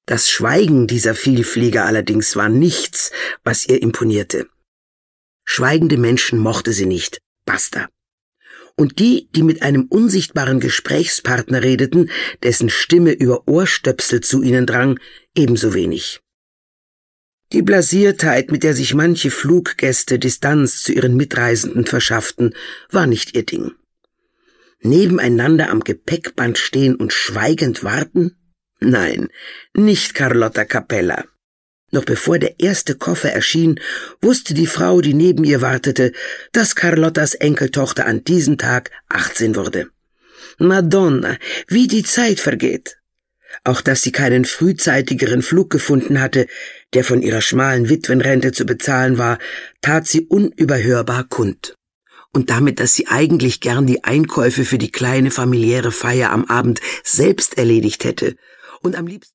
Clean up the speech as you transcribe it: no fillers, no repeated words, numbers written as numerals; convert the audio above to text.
Das Schweigen dieser Vielflieger allerdings war nichts, was ihr imponierte. Schweigende Menschen mochte sie nicht. Basta. Und die, die mit einem unsichtbaren Gesprächspartner redeten, dessen Stimme über Ohrstöpsel zu ihnen drang, ebenso wenig. Die Blasiertheit, mit der sich manche Fluggäste Distanz zu ihren Mitreisenden verschafften, war nicht ihr Ding. Nebeneinander am Gepäckband stehen und schweigend warten? Nein, nicht Carlotta Capella. Noch bevor der erste Koffer erschien, wusste die Frau, die neben ihr wartete, dass Carlottas Enkeltochter an diesem Tag 18 wurde. Madonna, wie die Zeit vergeht! Auch dass sie keinen frühzeitigeren Flug gefunden hatte, der von ihrer schmalen Witwenrente zu bezahlen war, tat sie unüberhörbar kund. Und damit, dass sie eigentlich gern die Einkäufe für die kleine familiäre Feier am Abend selbst erledigt hätte und am liebsten